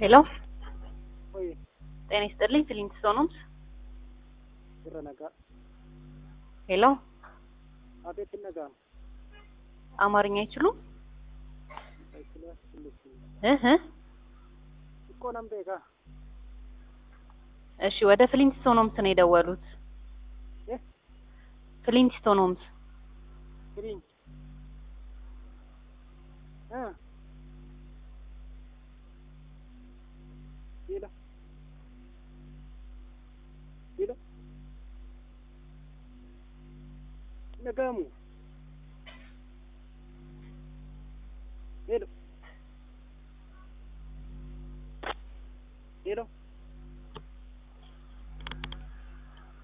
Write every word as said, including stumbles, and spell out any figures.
ሄሎ ወይ ጤና ይስጥልኝ ፍሊንት ሶኖምስ ይረነጋ ሄሎ አቤት ነጋ አማርኛ አይችሉም አይችልም እህ እኮ ነምበጋ እሺ ወደ ፍሊንት ሶኖምስ ነው የደወሉት እ ፍሊንት ሶኖምስ ፍሊንት እ ይላ ይላ ነጋሙ ሄሎ ሄሎ